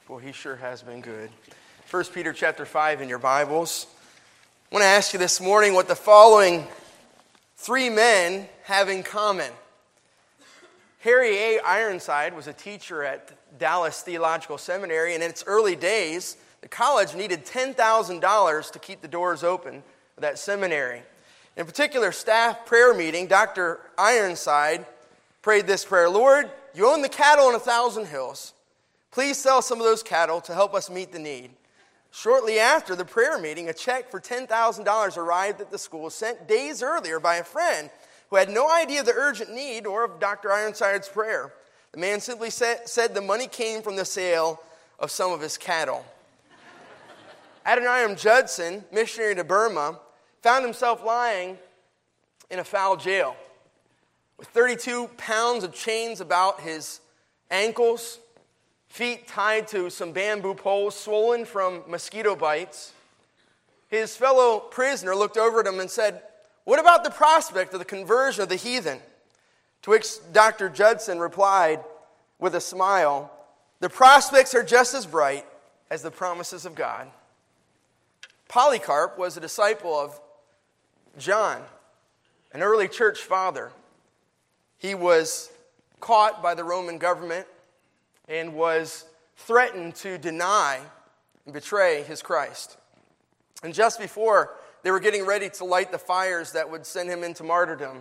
Well, he sure has been good. 1 Peter chapter 5 in your Bibles. I want to ask you this morning what the following three men have in common. Harry A. Ironside was a teacher at Dallas Theological Seminary, and in its early days, the college needed $10,000 to keep the doors open of that seminary. In a particular staff prayer meeting, Dr. Ironside prayed this prayer: Lord, you own the cattle on 1,000 hills. Please sell some of those cattle to help us meet the need. Shortly after the prayer meeting, a check for $10,000 arrived at the school, sent days earlier by a friend who had no idea of the urgent need or of Dr. Ironside's prayer. The man simply said the money came from the sale of some of his cattle. Adoniram Judson, missionary to Burma, found himself lying in a foul jail with 32 pounds of chains about his ankles, feet tied to some bamboo poles, swollen from mosquito bites. His fellow prisoner looked over at him and said, "What about the prospect of the conversion of the heathen?" To which Dr. Judson replied with a smile, "The prospects are just as bright as the promises of God." Polycarp was a disciple of John, an early church father. He was caught by the Roman government and was threatened to deny and betray his Christ. And just before they were getting ready to light the fires that would send him into martyrdom,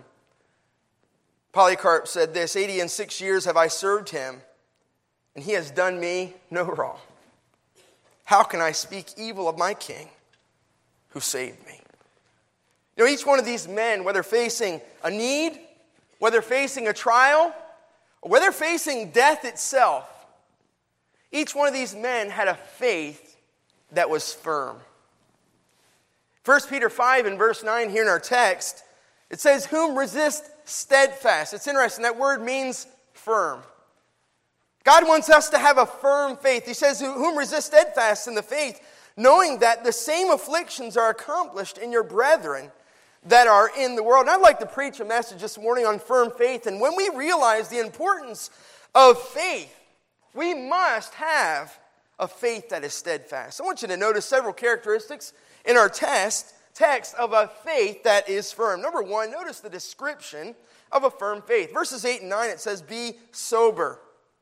Polycarp said this: 86 years have I served him, and he has done me no wrong. How can I speak evil of my king who saved me? You know, each one of these men, whether facing a need, whether facing a trial, or whether facing death itself, each one of these men had a faith that was firm. 1 Peter 5 and verse 9 here in our text, it says, whom resist steadfast. It's interesting, that word means firm. God wants us to have a firm faith. He says, whom resist steadfast in the faith, knowing that the same afflictions are accomplished in your brethren that are in the world. And I'd like to preach a message this morning on firm faith. And when we realize the importance of faith, we must have a faith that is steadfast. I want you to notice several characteristics in our text of a faith that is firm. Number one, notice the description of a firm faith. Verses 8 and 9, it says, be sober.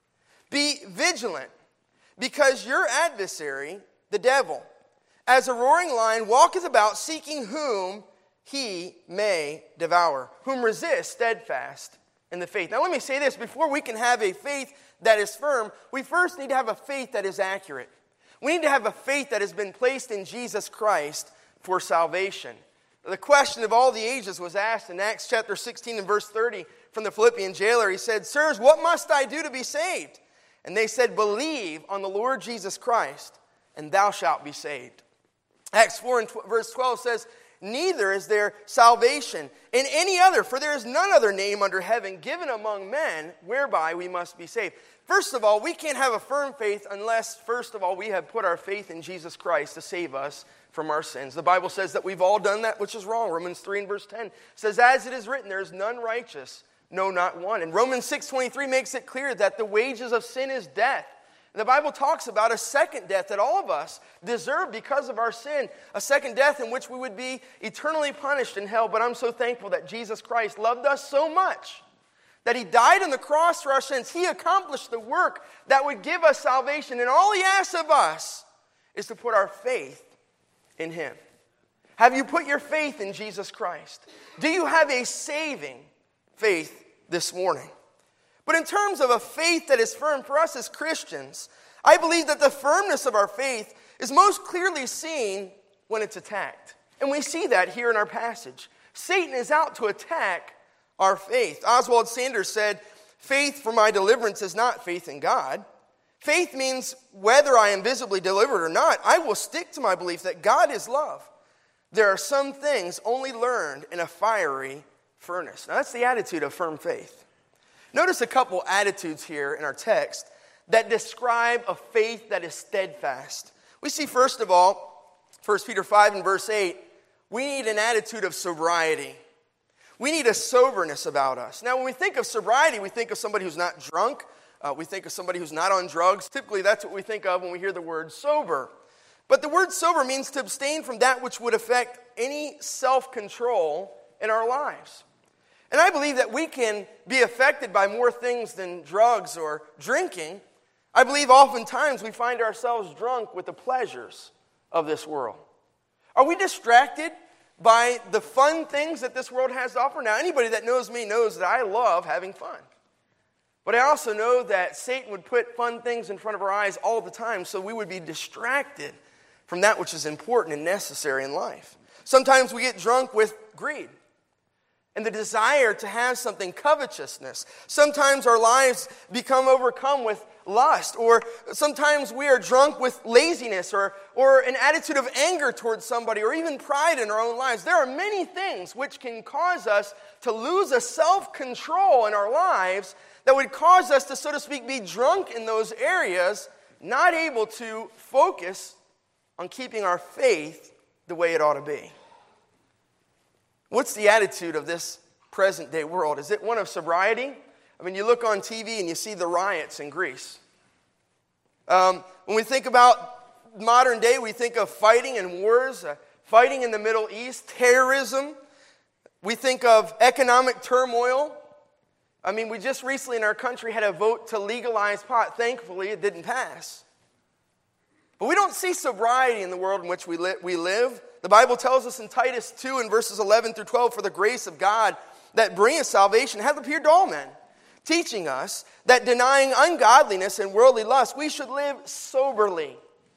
Be vigilant, because your adversary, the devil, as a roaring lion, walketh about seeking whom he may devour. Whom resist steadfast in the faith. Now let me say this, before we can have a faith that is firm, we first need to have a faith that is accurate. We need to have a faith that has been placed in Jesus Christ for salvation. The question of all the ages was asked in Acts chapter 16 and verse 30 from the Philippian jailer. He said, sirs, what must I do to be saved? And they said, believe on the Lord Jesus Christ, and thou shalt be saved. Acts 4 and verse 12 says, neither is there salvation in any other, for there is none other name under heaven given among men whereby we must be saved. First of all, we can't have a firm faith unless, first of all, we have put our faith in Jesus Christ to save us from our sins. The Bible says that we've all done that which is wrong. Romans 3 and verse 10 says, as it is written, there is none righteous, no, not one. And Romans 6:23 makes it clear that the wages of sin is death. And the Bible talks about a second death that all of us deserve because of our sin, a second death in which we would be eternally punished in hell. But I'm so thankful that Jesus Christ loved us so much that he died on the cross for our sins. He accomplished the work that would give us salvation. And all he asks of us is to put our faith in him. Have you put your faith in Jesus Christ? Do you have a saving faith this morning? But in terms of a faith that is firm for us as Christians, I believe that the firmness of our faith is most clearly seen when it's attacked. And we see that here in our passage. Satan is out to attack our faith. Oswald Sanders said, faith for my deliverance is not faith in God. Faith means whether I am visibly delivered or not, I will stick to my belief that God is love. There are some things only learned in a fiery furnace. Now that's the attitude of firm faith. Notice a couple attitudes here in our text that describe a faith that is steadfast. We see, first of all, 1 Peter 5 and verse 8, we need an attitude of sobriety. We need a soberness about us. Now, when we think of sobriety, we think of somebody who's not drunk, We think of somebody who's not on drugs. Typically, that's what we think of when we hear the word sober. But the word sober means to abstain from that which would affect any self-control in our lives. And I believe that we can be affected by more things than drugs or drinking. I believe oftentimes we find ourselves drunk with the pleasures of this world. Are we distracted by the fun things that this world has to offer? Now, anybody that knows me knows that I love having fun. But I also know that Satan would put fun things in front of our eyes all the time, so we would be distracted from that which is important and necessary in life. Sometimes we get drunk with greed and the desire to have something, covetousness. Sometimes our lives become overcome with lust, or sometimes we are drunk with laziness or an attitude of anger towards somebody, or even pride in our own lives. There are many things which can cause us to lose a self-control in our lives that would cause us to, so to speak, be drunk in those areas, not able to focus on keeping our faith the way it ought to be. What's the attitude of this present day world? Is it one of sobriety? I mean, you look on TV and you see the riots in Greece. When we think about modern day, we think of fighting and wars, fighting in the Middle East, terrorism. We think of economic turmoil. I mean, we just recently in our country had a vote to legalize pot. Thankfully, it didn't pass. But we don't see sobriety in the world in which we live. The Bible tells us in Titus 2 and verses 11 through 12, "For the grace of God that bringeth salvation hath appeared to all men, teaching us that denying ungodliness and worldly lust, we should live soberly,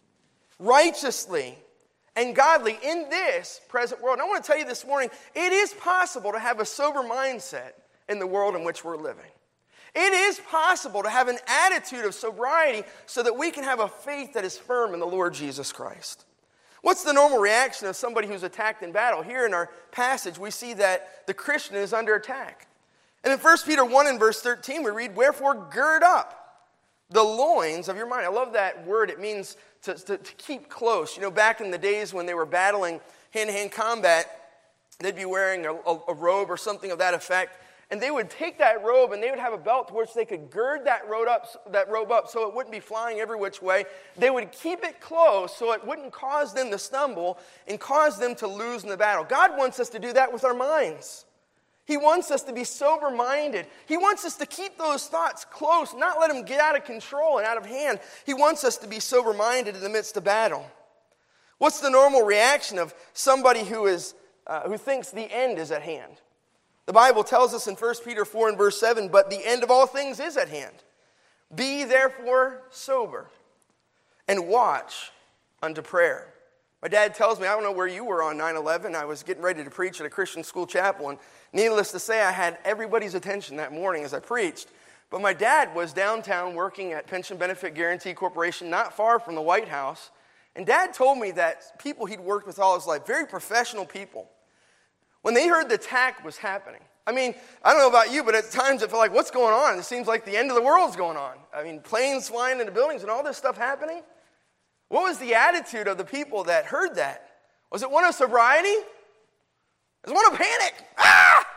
righteously, and godly in this present world." And I want to tell you this morning, it is possible to have a sober mindset in the world in which we're living. It is possible to have an attitude of sobriety so that we can have a faith that is firm in the Lord Jesus Christ. What's the normal reaction of somebody who's attacked in battle? Here in our passage, we see that the Christian is under attack. And in 1 Peter 1 and verse 13, we read, "Wherefore gird up the loins of your mind." I love that word. It means to keep close. You know, back in the days when they were battling hand-to-hand combat, they'd be wearing a robe or something of that effect. And they would take that robe and they would have a belt to which they could gird that robe up so it wouldn't be flying every which way. They would keep it close so it wouldn't cause them to stumble and cause them to lose in the battle. God wants us to do that with our minds. He wants us to be sober-minded. He wants us to keep those thoughts close, not let them get out of control and out of hand. He wants us to be sober-minded in the midst of battle. What's the normal reaction of somebody who thinks the end is at hand? The Bible tells us in 1 Peter 4 and verse 7, "But the end of all things is at hand. Be therefore sober, and watch unto prayer." My dad tells me, I don't know where you were on 9/11. I was getting ready to preach at a Christian school chapel, and needless to say, I had everybody's attention that morning as I preached. But my dad was downtown working at Pension Benefit Guaranty Corporation, not far from the White House. And Dad told me that people he'd worked with all his life, very professional people, when they heard the attack was happening, I mean, I don't know about you, but at times it felt like, what's going on? It seems like the end of the world's going on. I mean, planes flying into buildings and all this stuff happening. What was the attitude of the people that heard that? Was it one of sobriety? It was one of panic. Ah!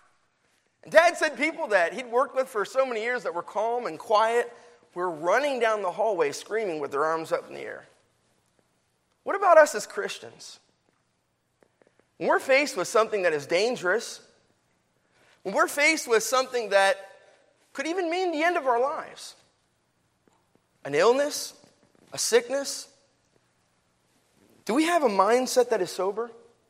And Dad said people that he'd worked with for so many years that were calm and quiet were running down the hallway screaming with their arms up in the air. What about us as Christians? When we're faced with something that is dangerous, when we're faced with something that could even mean the end of our lives, an illness, a sickness, do we have a mindset that is sober?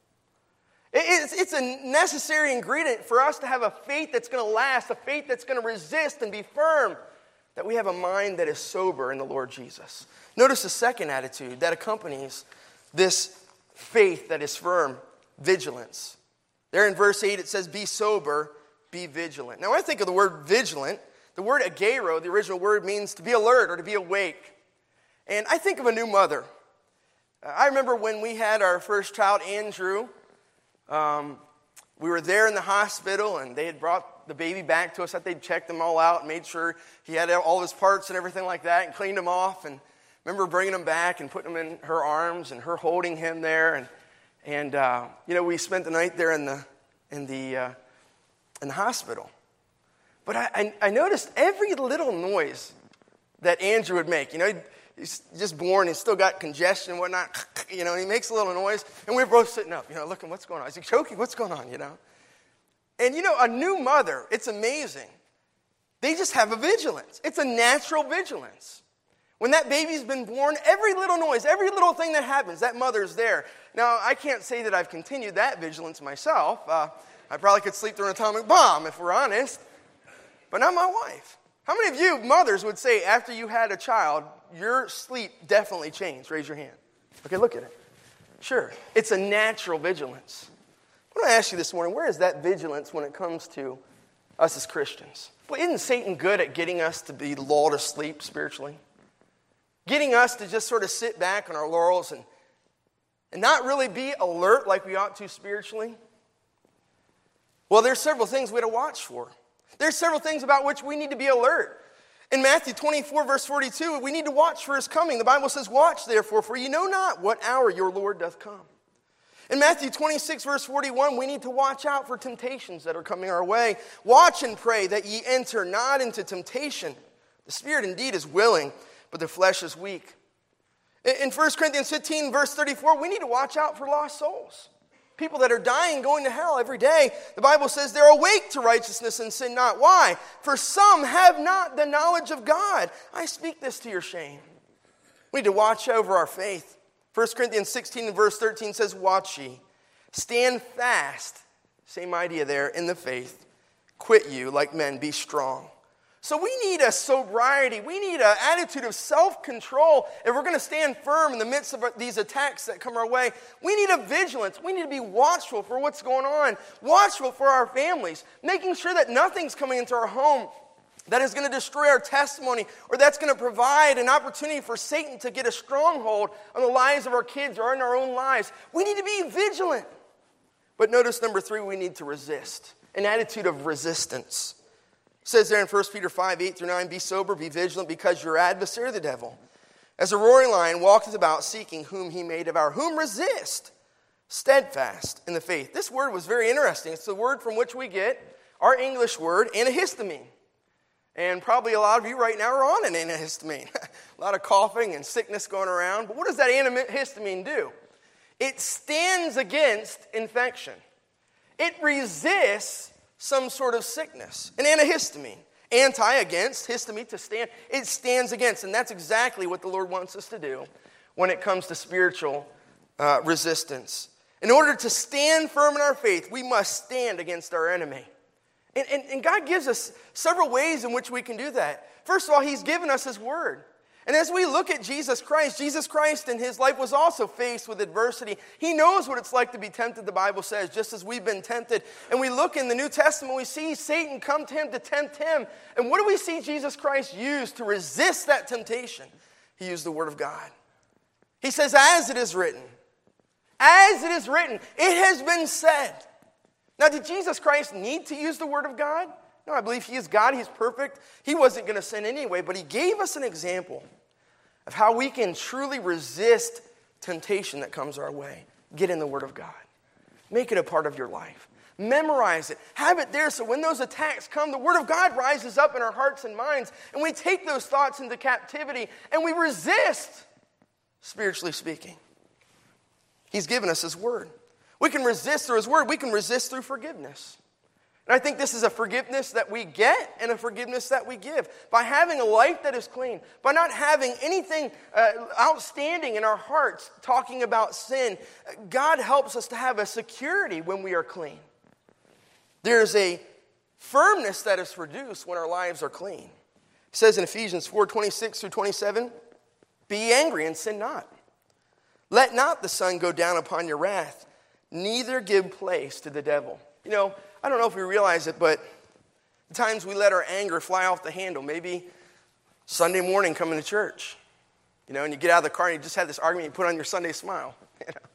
It's a necessary ingredient for us to have a faith that's going to last, a faith that's going to resist and be firm, that we have a mind that is sober in the Lord Jesus. Notice the second attitude that accompanies this faith that is firm: vigilance. There in verse 8 it says, "Be sober, be vigilant." Now when I think of the word vigilant, the word agero, the original word, means to be alert or to be awake. And I think of a new mother. I remember when we had our first child, Andrew, we were there in the hospital and they had brought the baby back to us. That they'd checked him all out and made sure he had all his parts and everything like that and cleaned him off. And I remember bringing him back and putting him in her arms and her holding him there. And we spent the night there in the hospital. But I noticed every little noise that Andrew would make. He's just born, he's still got congestion and whatnot, and he makes a little noise, and we're both sitting up, looking, what's going on? Is he choking? What's going on, And a new mother, it's amazing. They just have a vigilance. It's a natural vigilance. When that baby's been born, every little noise, every little thing that happens, that mother's there. Now, I can't say that I've continued that vigilance myself. I probably could sleep through an atomic bomb, if we're honest, but not my wife. How many of you mothers would say after you had a child, your sleep definitely changed? Raise your hand. Okay, look at it. Sure. It's a natural vigilance. I want to ask you this morning, where is that vigilance when it comes to us as Christians? Well, isn't Satan good at getting us to be lulled to sleep spiritually? Getting us to just sort of sit back on our laurels and not really be alert like we ought to spiritually? Well, there's several things we have to watch for. There's several things about which we need to be alert. In Matthew 24, verse 42, we need to watch for his coming. The Bible says, watch therefore, for you know not what hour your Lord doth come. In Matthew 26, verse 41, we need to watch out for temptations that are coming our way. Watch and pray that ye enter not into temptation. The spirit indeed is willing, but the flesh is weak. In 1 Corinthians 15, verse 34, we need to watch out for lost souls. People that are dying, going to hell every day. The Bible says they're awake to righteousness and sin not. Why? For some have not the knowledge of God. I speak this to your shame. We need to watch over our faith. 1 Corinthians 16 and verse 13 says, watch ye, stand fast, same idea there, in the faith. Quit you like men, be strong. So we need a sobriety. We need an attitude of self-control. If we're going to stand firm in the midst of these attacks that come our way, we need a vigilance. We need to be watchful for what's going on, watchful for our families, making sure that nothing's coming into our home that is going to destroy our testimony or that's going to provide an opportunity for Satan to get a stronghold on the lives of our kids or in our own lives. We need to be vigilant. But notice number 3, we need to resist. An attitude of resistance. It says there in 1 Peter 5, 8 through 9, be sober, be vigilant, because your adversary, the devil, as a roaring lion, walketh about seeking whom he may devour. Whom resist, steadfast in the faith. This word was very interesting. It's the word from which we get our English word, antihistamine. And probably a lot of you right now are on an antihistamine. A lot of coughing and sickness going around. But what does that antihistamine do? It stands against infection. It resists some sort of sickness. An antihistamine. Anti, against, histamine, to stand. It stands against. And that's exactly what the Lord wants us to do when it comes to spiritual resistance. In order to stand firm in our faith, we must stand against our enemy. And God gives us several ways in which we can do that. First of all, he's given us his word. And as we look at Jesus Christ in his life was also faced with adversity. He knows what it's like to be tempted, the Bible says, just as we've been tempted. And we look in the New Testament, we see Satan come to him to tempt him. And what do we see Jesus Christ use to resist that temptation? He used the word of God. He says, as it is written, it has been said. Now, did Jesus Christ need to use the word of God? No, I believe he is God. He's perfect. He wasn't going to sin anyway, but he gave us an example of how we can truly resist temptation that comes our way. Get in the word of God. Make it a part of your life. Memorize it. Have it there so when those attacks come, the word of God rises up in our hearts and minds, and we take those thoughts into captivity, and we resist, spiritually speaking. He's given us his word. We can resist through his word. We can resist through forgiveness. And I think this is a forgiveness that we get and a forgiveness that we give. By having a life that is clean, by not having anything outstanding in our hearts talking about sin, God helps us to have a security when we are clean. There's a firmness that is produced when our lives are clean. It says in Ephesians 4:26 through 27, be ye angry and sin not. Let not the sun go down upon your wrath, neither give place to the devil. You know, I don't know if we realize it, but the times we let our anger fly off the handle, maybe Sunday morning coming to church, you know, and you get out of the car and you just have this argument, you put on your Sunday smile. You know?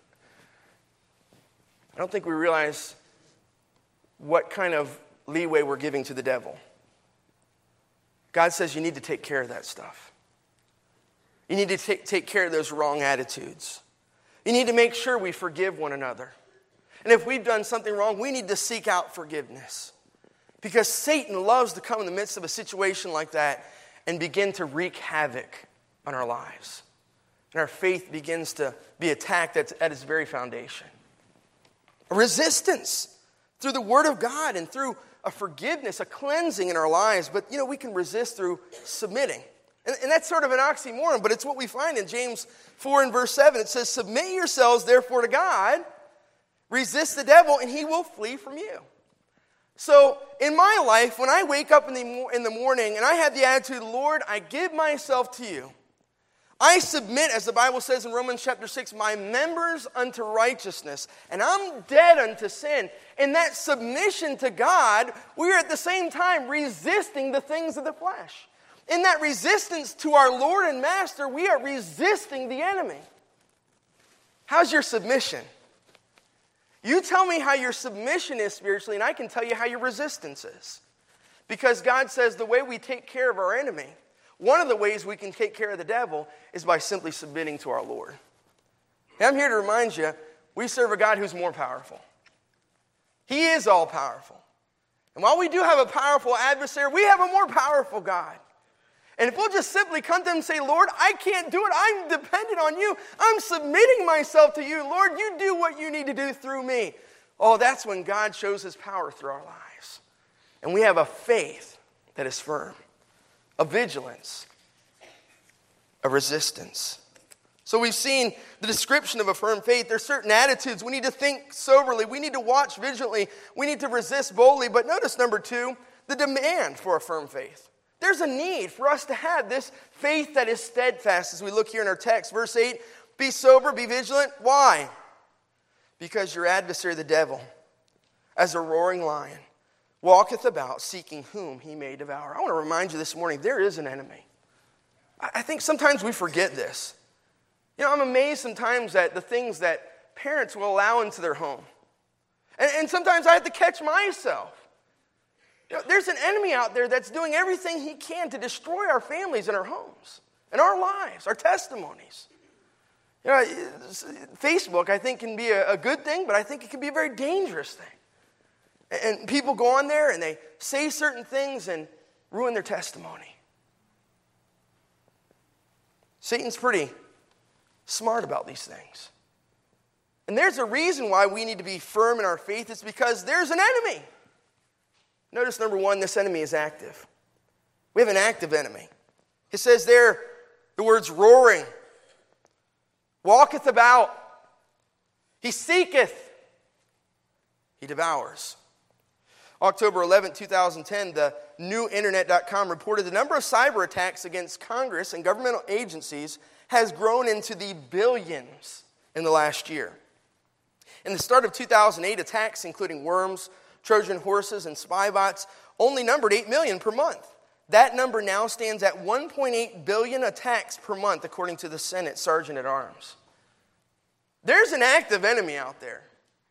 I don't think we realize what kind of leeway we're giving to the devil. God says you need to take care of that stuff. You need to take care of those wrong attitudes. You need to make sure we forgive one another. And if we've done something wrong, we need to seek out forgiveness. Because Satan loves to come in the midst of a situation like that and begin to wreak havoc on our lives. And our faith begins to be attacked at its very foundation. A resistance through the Word of God and through a forgiveness, a cleansing in our lives. But, we can resist through submitting. And that's sort of an oxymoron, but it's what we find in James 4 and verse 7. It says, submit yourselves therefore to God, resist the devil, and he will flee from you. So in my life, when I wake up in the morning and I have the attitude, Lord, I give myself to you. I submit, as the Bible says in Romans chapter 6, my members unto righteousness, and I'm dead unto sin. In that submission to God, we are at the same time resisting the things of the flesh. In that resistance to our Lord and Master, we are resisting the enemy. How's your submission? You tell me how your submission is spiritually, and I can tell you how your resistance is. Because God says the way we take care of our enemy, one of the ways we can take care of the devil is by simply submitting to our Lord. And I'm here to remind you, we serve a God who's more powerful. He is all powerful. And while we do have a powerful adversary, we have a more powerful God. And if we'll just simply come to him and say, Lord, I can't do it. I'm dependent on you. I'm submitting myself to you. Lord, you do what you need to do through me. Oh, that's when God shows his power through our lives. And we have a faith that is firm, a vigilance, a resistance. So we've seen the description of a firm faith. There's certain attitudes. We need to think soberly. We need to watch vigilantly. We need to resist boldly. But notice number 2, the demand for a firm faith. There's a need for us to have this faith that is steadfast as we look here in our text. Verse 8, be sober, be vigilant. Why? Because your adversary, the devil, as a roaring lion, walketh about seeking whom he may devour. I want to remind you this morning, there is an enemy. I think sometimes we forget this. I'm amazed sometimes at the things that parents will allow into their home. And sometimes I have to catch myself. There's an enemy out there that's doing everything he can to destroy our families and our homes and our lives, our testimonies. Facebook, I think, can be a good thing, but I think it can be a very dangerous thing. And people go on there and they say certain things and ruin their testimony. Satan's pretty smart about these things. And there's a reason why we need to be firm in our faith. It's because there's an enemy. Notice, number 1, this enemy is active. We have an active enemy. It says there, the words roaring, walketh about, he seeketh, he devours. October 11, 2010, the newinternet.com reported the number of cyber attacks against Congress and governmental agencies has grown into the billions in the last year. In the start of 2008, attacks including worms, Trojan horses, and spy bots only numbered 8 million per month. That number now stands at 1.8 billion attacks per month, according to the Senate Sergeant at Arms. There's an active enemy out there.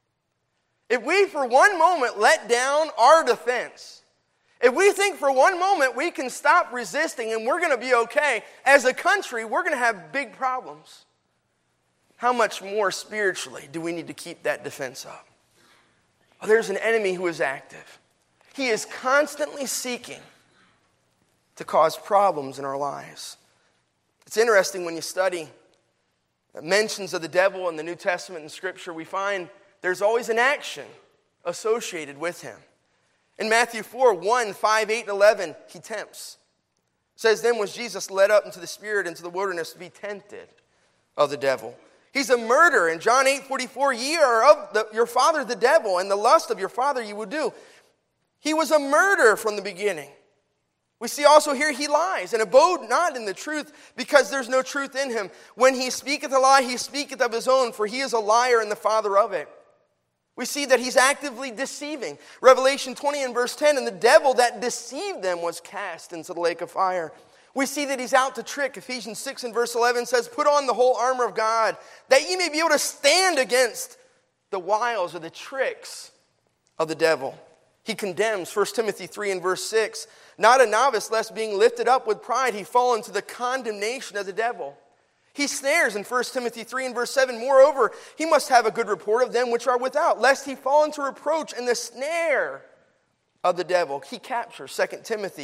If we for one moment let down our defense, if we think for one moment we can stop resisting and we're going to be okay, as a country, we're going to have big problems. How much more spiritually do we need to keep that defense up? Well, there's an enemy who is active. He is constantly seeking to cause problems in our lives. It's interesting when you study mentions of the devil in the New Testament and Scripture, we find there's always an action associated with him. In Matthew 4, 1, 5, 8, and 11, he tempts. It says, then was Jesus led up into the Spirit into the wilderness to be tempted of the devil. He's a murderer. In John 8:44, ye are of your father the devil, and the lust of your father you will do. He was a murderer from the beginning. We see also here he lies, and abode not in the truth, because there's no truth in him. When he speaketh a lie, he speaketh of his own, for he is a liar and the father of it. We see that he's actively deceiving. Revelation 20 and verse 10, and the devil that deceived them was cast into the lake of fire. We see that he's out to trick. Ephesians 6 and verse 11 says, put on the whole armor of God, that ye may be able to stand against the wiles or the tricks of the devil. He condemns, 1 Timothy 3 and verse 6, not a novice, lest being lifted up with pride, he fall into the condemnation of the devil. He snares in 1 Timothy 3 and verse 7, moreover, he must have a good report of them which are without, lest he fall into reproach in the snare of the devil. He captures, 2 Timothy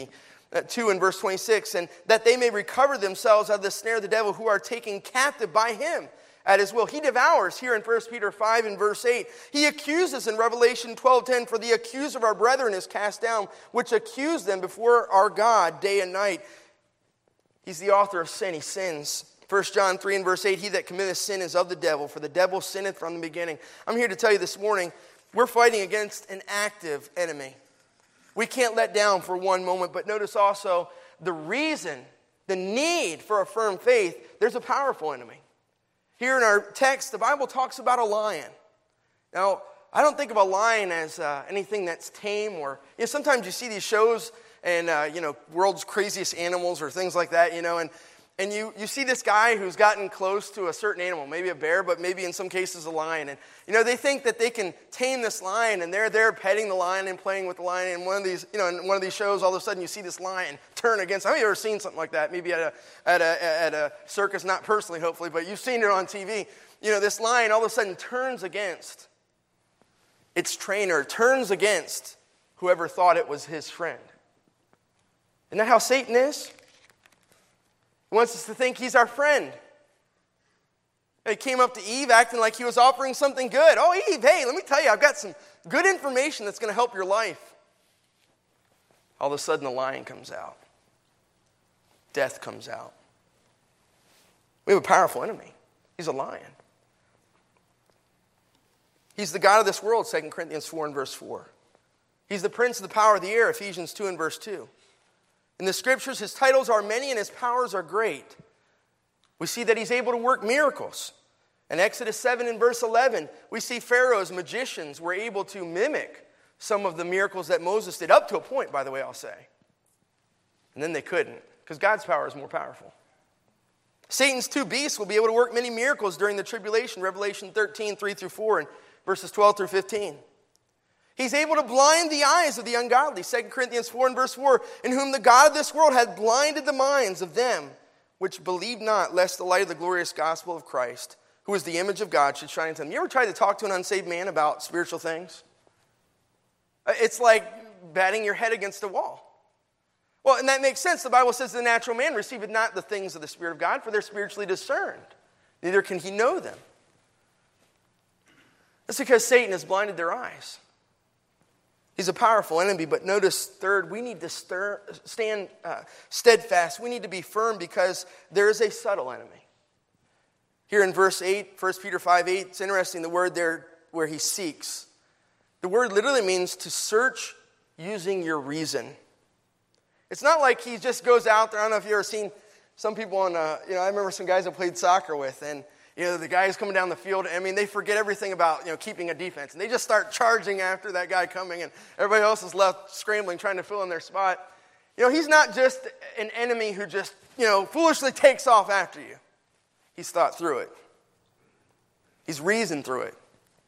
2 in verse 26, and that they may recover themselves out of the snare of the devil, who are taken captive by him at his will. He devours here in 1 Peter 5 and verse 8. He accuses in Revelation 12:10, for the accuser of our brethren is cast down, which accused them before our God day and night. He's the author of sin. He sins. 1 John 3 and verse 8, he that committeth sin is of the devil, for the devil sinneth from the beginning. I'm here to tell you this morning, we're fighting against an active enemy. We can't let down for one moment, but notice also the reason, the need for a firm faith, there's a powerful enemy. Here in our text, the Bible talks about a lion. Now, I don't think of a lion as anything that's tame or, sometimes you see these shows and, world's craziest animals or things like that, and you see this guy who's gotten close to a certain animal, maybe a bear, but maybe in some cases a lion. And, they think that they can tame this lion, and they're there petting the lion and playing with the lion. And one of these, in one of these shows, all of a sudden you see this lion turn against. Have you ever seen something like that? Maybe at a circus, not personally, hopefully, but you've seen it on TV. This lion all of a sudden turns against its trainer, turns against whoever thought it was his friend. Isn't that how Satan is? He wants us to think he's our friend. He came up to Eve acting like he was offering something good. Oh, Eve, hey, let me tell you, I've got some good information that's going to help your life. All of a sudden, the lion comes out. Death comes out. We have a powerful enemy. He's a lion. He's the God of this world, 2 Corinthians 4 and verse 4. He's the prince of the power of the air, Ephesians 2 and verse 2. In the scriptures, his titles are many and his powers are great. We see that he's able to work miracles. In Exodus 7 and verse 11, we see Pharaoh's magicians were able to mimic some of the miracles that Moses did, up to a point, by the way, I'll say. And then they couldn't, because God's power is more powerful. Satan's two beasts will be able to work many miracles during the tribulation, Revelation 13, 3 through 4, and verses 12 through 15. He's able to blind the eyes of the ungodly, 2 Corinthians 4 and verse 4, in whom the God of this world hath blinded the minds of them which believe not, lest the light of the glorious gospel of Christ, who is the image of God, should shine into them. You ever tried to talk to an unsaved man about spiritual things? It's like batting your head against a wall. Well, and that makes sense. The Bible says the natural man receiveth not the things of the Spirit of God, for they're spiritually discerned. Neither can he know them. That's because Satan has blinded their eyes. He's a powerful enemy, but notice, third, we need to stand steadfast. We need to be firm because there is a subtle enemy. Here in verse 8, 1 Peter 5:8, it's interesting, the word there where he seeks. The word literally means to search using your reason. It's not like he just goes out there. I don't know if you've ever seen some people on, I remember some guys I played soccer with, and the guys coming down the field, they forget everything about, keeping a defense. And they just start charging after that guy coming, and everybody else is left scrambling, trying to fill in their spot. He's not just an enemy who just, foolishly takes off after you. He's thought through it. He's reasoned through it.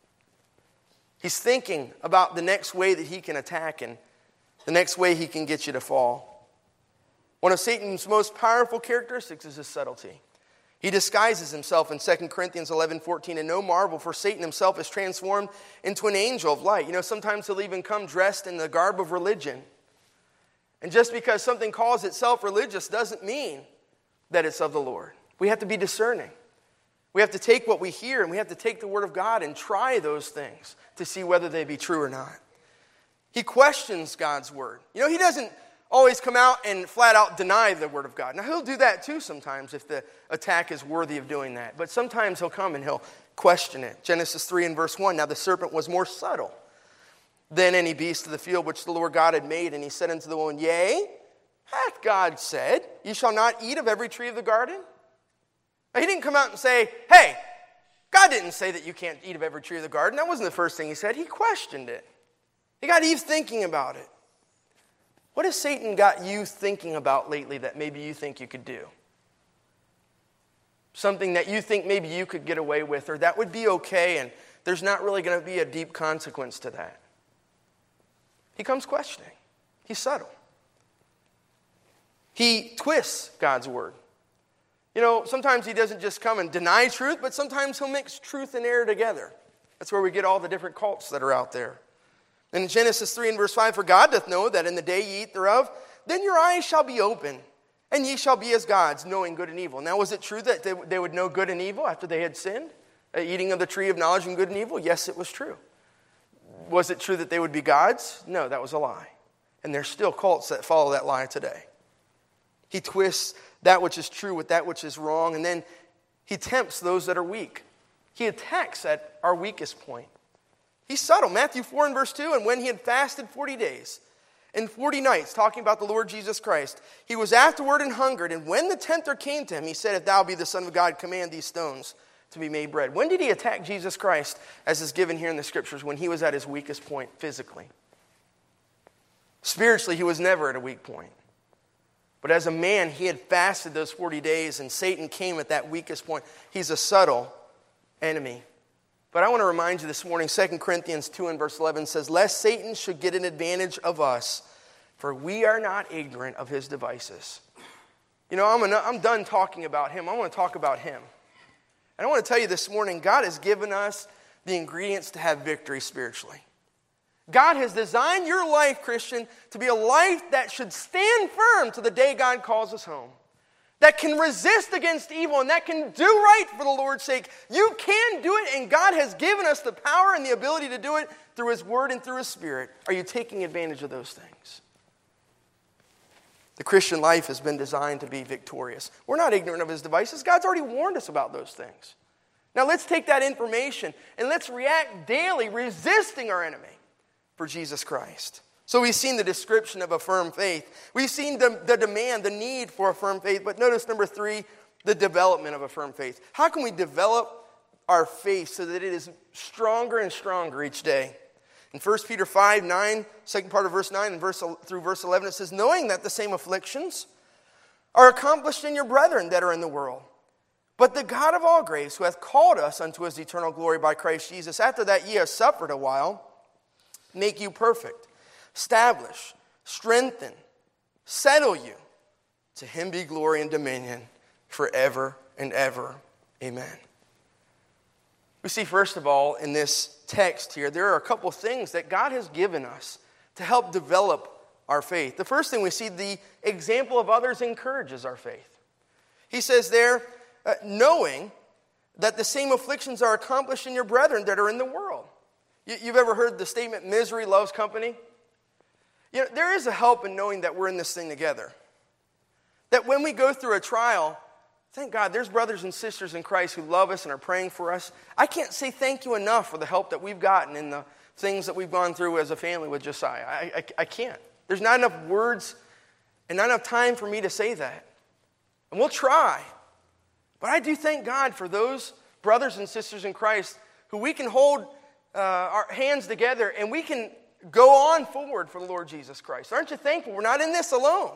He's thinking about the next way that he can attack and the next way he can get you to fall. One of Satan's most powerful characteristics is his subtlety. He disguises himself in 2 Corinthians 11:14, and no marvel, for Satan himself is transformed into an angel of light. Sometimes he'll even come dressed in the garb of religion. And just because something calls itself religious doesn't mean that it's of the Lord. We have to be discerning. We have to take what we hear, and we have to take the Word of God and try those things to see whether they be true or not. He questions God's Word. He doesn't always come out and flat out deny the Word of God. Now, he'll do that too sometimes if the attack is worthy of doing that. But sometimes he'll come and he'll question it. Genesis 3 and verse 1, now the serpent was more subtle than any beast of the field which the Lord God had made. And he said unto the woman, Yea, hath God said, Ye shall not eat of every tree of the garden? Now, he didn't come out and say, hey, God didn't say that you can't eat of every tree of the garden. That wasn't the first thing he said. He questioned it. He got Eve thinking about it. What has Satan got you thinking about lately that maybe you think you could do? Something that you think maybe you could get away with, or that would be okay, and there's not really going to be a deep consequence to that. He comes questioning. He's subtle. He twists God's word. Sometimes he doesn't just come and deny truth, but sometimes he'll mix truth and error together. That's where we get all the different cults that are out there. And in Genesis 3 and verse 5, for God doth know that in the day ye eat thereof, Then your eyes shall be open, and ye shall be as gods, knowing good and evil. Now, was it true that they would know good and evil after they had sinned? Eating of the tree of knowledge and good and evil? Yes, it was true. Was it true that they would be gods? No, that was a lie. And there's still cults that follow that lie today. He twists that which is true with that which is wrong, and then he tempts those that are weak. He attacks at our weakest point. He's subtle. Matthew 4 and verse 2, and when he had fasted 40 days and 40 nights, talking about the Lord Jesus Christ, he was afterward and hungered, and when the tempter came to him, he said, if thou be the Son of God, command these stones to be made bread. When did he attack Jesus Christ, as is given here in the Scriptures? When he was at his weakest point physically. Spiritually, he was never at a weak point. But as a man, he had fasted those 40 days, and Satan came at that weakest point. He's a subtle enemy. But I want to remind you this morning, 2 Corinthians 2 and verse 11 says, lest Satan should get an advantage of us, for we are not ignorant of his devices. You know, I'm done talking about him. I want to talk about him. And I want to tell you this morning, God has given us the ingredients to have victory spiritually. God has designed your life, Christian, to be a life that should stand firm to the day God calls us home. That can resist against evil and that can do right for the Lord's sake. You can do it, and God has given us the power and the ability to do it through His Word and through His Spirit. Are you taking advantage of those things? The Christian life has been designed to be victorious. We're not ignorant of His devices. God's already warned us about those things. Now let's take that information and let's react daily, resisting our enemy for Jesus Christ. So we've seen the description of a firm faith. We've seen the demand, the need for a firm faith. But notice number 3, the development of a firm faith. How can we develop our faith so that it is stronger and stronger each day? In 1 Peter 5:9, second part of verse 9 and through verse 11, it says, knowing that the same afflictions are accomplished in your brethren that are in the world. But the God of all grace, who hath called us unto His eternal glory by Christ Jesus, after that ye have suffered a while, make you perfect, establish, strengthen, settle you. To Him be glory and dominion forever and ever. Amen. We see, first of all, in this text here, there are a couple things that God has given us to help develop our faith. The first thing we see, the example of others encourages our faith. He says there, knowing that the same afflictions are accomplished in your brethren that are in the world. You've ever heard the statement, misery loves company? You know, there is a help in knowing that we're in this thing together. That when we go through a trial, thank God there's brothers and sisters in Christ who love us and are praying for us. I can't say thank you enough for the help that we've gotten in the things that we've gone through as a family with Josiah. I can't. There's not enough words and not enough time for me to say that. And we'll try. But I do thank God for those brothers and sisters in Christ who we can hold our hands together and we can go on forward for the Lord Jesus Christ. Aren't you thankful we're not in this alone?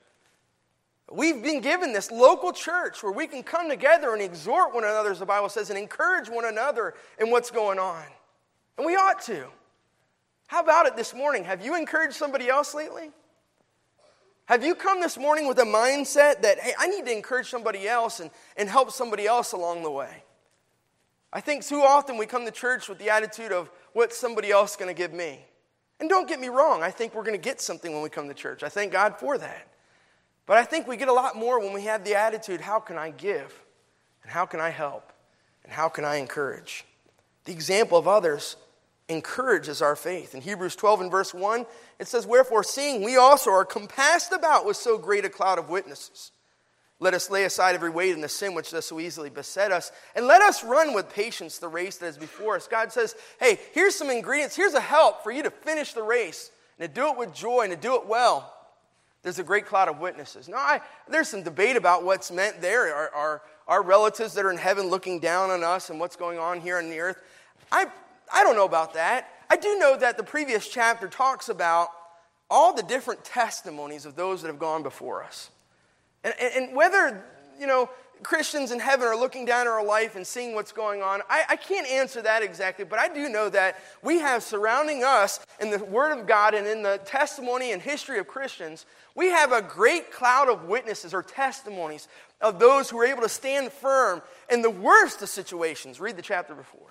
We've been given this local church where we can come together and exhort one another, as the Bible says, and encourage one another in what's going on. And we ought to. How about it this morning? Have you encouraged somebody else lately? Have you come this morning with a mindset that, hey, I need to encourage somebody else and help somebody else along the way? I think too often we come to church with the attitude of, what's somebody else going to give me? And don't get me wrong, I think we're going to get something when we come to church. I thank God for that. But I think we get a lot more when we have the attitude, how can I give? And how can I help? And how can I encourage? The example of others encourages our faith. In Hebrews 12 and verse 1, it says, wherefore, seeing we also are compassed about with so great a cloud of witnesses, let us lay aside every weight and the sin which does so easily beset us, and let us run with patience the race that is before us. God says, hey, here's some ingredients, here's a help for you to finish the race, and to do it with joy, and to do it well. There's a great cloud of witnesses. Now, there's some debate about what's meant there. Are our relatives that are in heaven looking down on us and what's going on here on the earth? I don't know about that. I do know that the previous chapter talks about all the different testimonies of those that have gone before us. And whether, Christians in heaven are looking down at our life and seeing what's going on, I can't answer that exactly, but I do know that we have surrounding us in the Word of God and in the testimony and history of Christians, we have a great cloud of witnesses or testimonies of those who are able to stand firm in the worst of situations. Read the chapter before.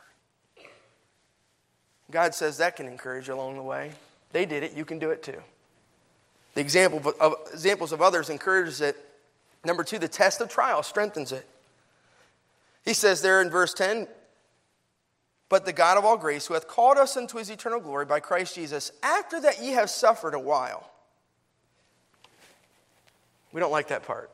God says that can encourage you along the way. They did it, you can do it too. The examples of others encourages it. Number 2, the test of trial strengthens it. He says there in verse 10, but the God of all grace, who hath called us unto his eternal glory by Christ Jesus, after that ye have suffered a while. We don't like that part.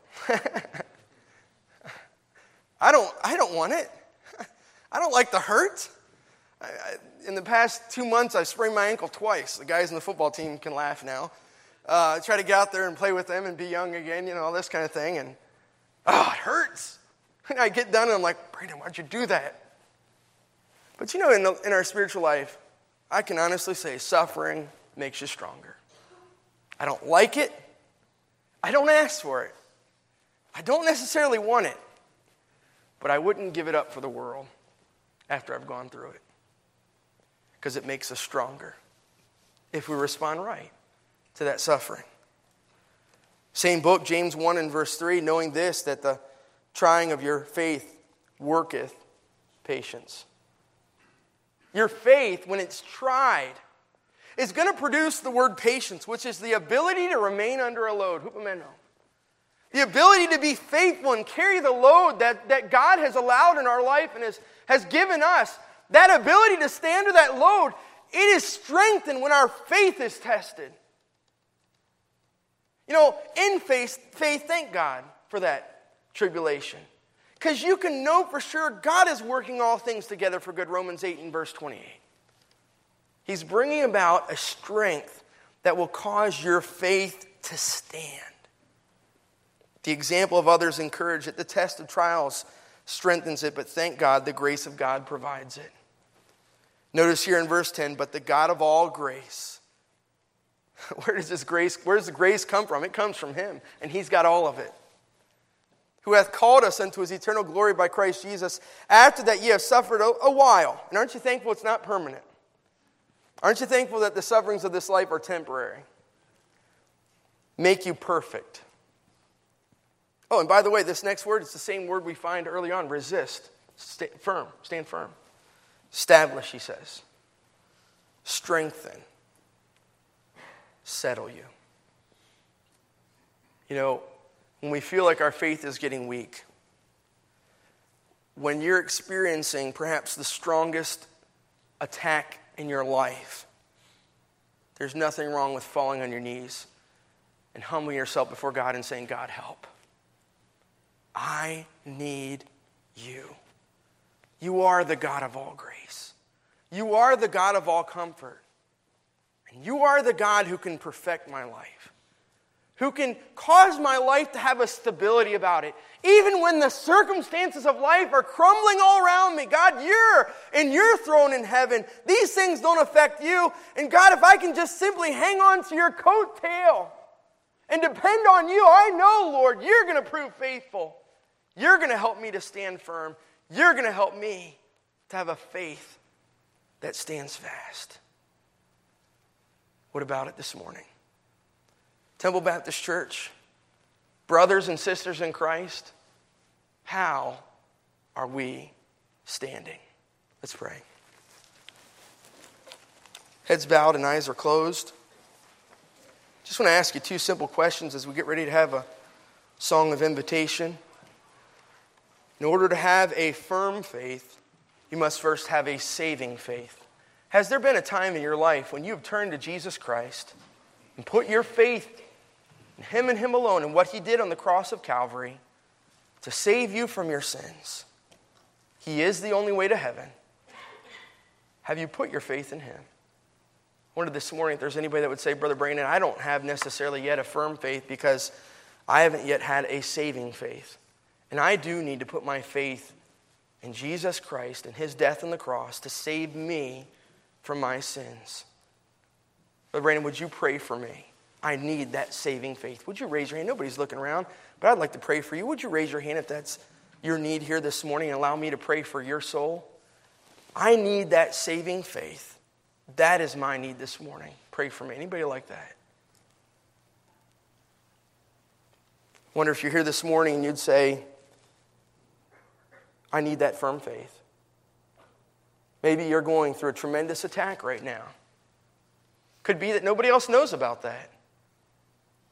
I don't want it. I don't like the hurt. In the past 2 months, I've sprained my ankle twice. The guys in the football team can laugh now. I try to get out there and play with them and be young again, all this kind of thing. And, it hurts. And I get done and I'm like, Brandon, why'd you do that? But in our spiritual life, I can honestly say suffering makes you stronger. I don't like it. I don't ask for it. I don't necessarily want it. But I wouldn't give it up for the world after I've gone through it. Because it makes us stronger if we respond right to that suffering. Same book, James 1 and verse 3, knowing this, that the trying of your faith worketh patience. Your faith, when it's tried, is going to produce the word patience, which is the ability to remain under a load. Hupomeno. The ability to be faithful and carry the load that God has allowed in our life and has given us. That ability to stand under that load, it is strengthened when our faith is tested. In faith, thank God for that tribulation. Because you can know for sure God is working all things together for good, Romans 8 and verse 28. He's bringing about a strength that will cause your faith to stand. The example of others encourage it. The test of trials strengthens it, but thank God the grace of God provides it. Notice here in verse 10, but the God of all grace. Where's the grace come from? It comes from Him, and He's got all of it. Who hath called us unto his eternal glory by Christ Jesus, after that ye have suffered a while. And aren't you thankful it's not permanent? Aren't you thankful that the sufferings of this life are temporary? Make you perfect. Oh, and by the way, this next word is the same word we find early on, resist. Stand firm. Establish, he says. Strengthen. Settle you. When we feel like our faith is getting weak, when you're experiencing perhaps the strongest attack in your life, there's nothing wrong with falling on your knees and humbling yourself before God and saying, God, help. I need you. You are the God of all grace. You are the God of all comfort. And you are the God who can perfect my life, who can cause my life to have a stability about it. Even when the circumstances of life are crumbling all around me, God, you're in your throne in heaven. These things don't affect you. And God, if I can just simply hang on to your coattail and depend on you, I know, Lord, you're going to prove faithful. You're going to help me to stand firm. You're going to help me to have a faith that stands fast. What about it this morning? Temple Baptist Church, brothers and sisters in Christ, how are we standing? Let's pray. Heads bowed and eyes are closed. Just want to ask you two simple questions as we get ready to have a song of invitation. In order to have a firm faith, you must first have a saving faith. Has there been a time in your life when you've turned to Jesus Christ and put your faith in Him and Him alone and what He did on the cross of Calvary to save you from your sins? He is the only way to heaven. Have you put your faith in Him? I wondered this morning if there's anybody that would say, Brother Brandon, I don't have necessarily yet a firm faith because I haven't yet had a saving faith. And I do need to put my faith in Jesus Christ and His death on the cross to save me from my sins. Brother Brandon, would you pray for me? I need that saving faith. Would you raise your hand? Nobody's looking around, but I'd like to pray for you. Would you raise your hand if that's your need here this morning and allow me to pray for your soul? I need that saving faith. That is my need this morning. Pray for me. Anybody like that? I wonder if you're here this morning and you'd say, I need that firm faith. Maybe you're going through a tremendous attack right now. Could be that nobody else knows about that.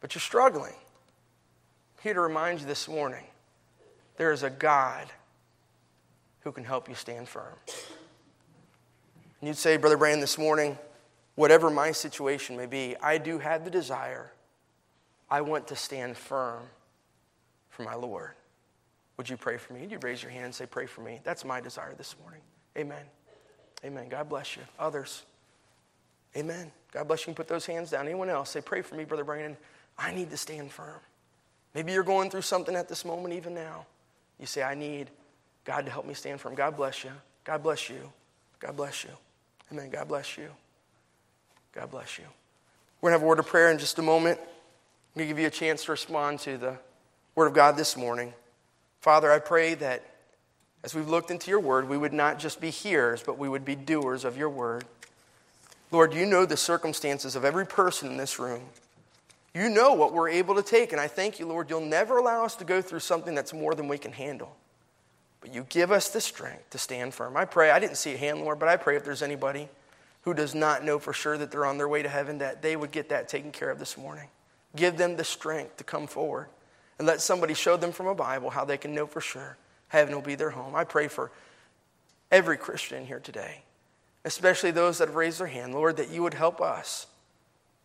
but you're struggling. I'm here to remind you this morning, there is a God who can help you stand firm. And you'd say, Brother Brandon, this morning, whatever my situation may be, I do have the desire. I want to stand firm for my Lord. Would you pray for me? Would you raise your hand and say, pray for me? That's my desire this morning. Amen. Amen. God bless you. Others. Amen. God bless you. Put those hands down. Anyone else? Say, pray for me, Brother Brandon. I need to stand firm. Maybe you're going through something at this moment even now. You say, I need God to help me stand firm. God bless you. God bless you. God bless you. Amen. God bless you. God bless you. We're going to have a word of prayer in just a moment. I'm going to give you a chance to respond to the Word of God this morning. Father, I pray that as we've looked into your Word, we would not just be hearers, but we would be doers of your Word. Lord, you know the circumstances of every person in this room. You know what we're able to take, and I thank you, Lord, you'll never allow us to go through something that's more than we can handle. But you give us the strength to stand firm. I pray, I didn't see a hand, Lord, but I pray if there's anybody who does not know for sure that they're on their way to heaven, that they would get that taken care of this morning. Give them the strength to come forward and let somebody show them from a Bible how they can know for sure heaven will be their home. I pray for every Christian here today, especially those that have raised their hand, Lord, that you would help us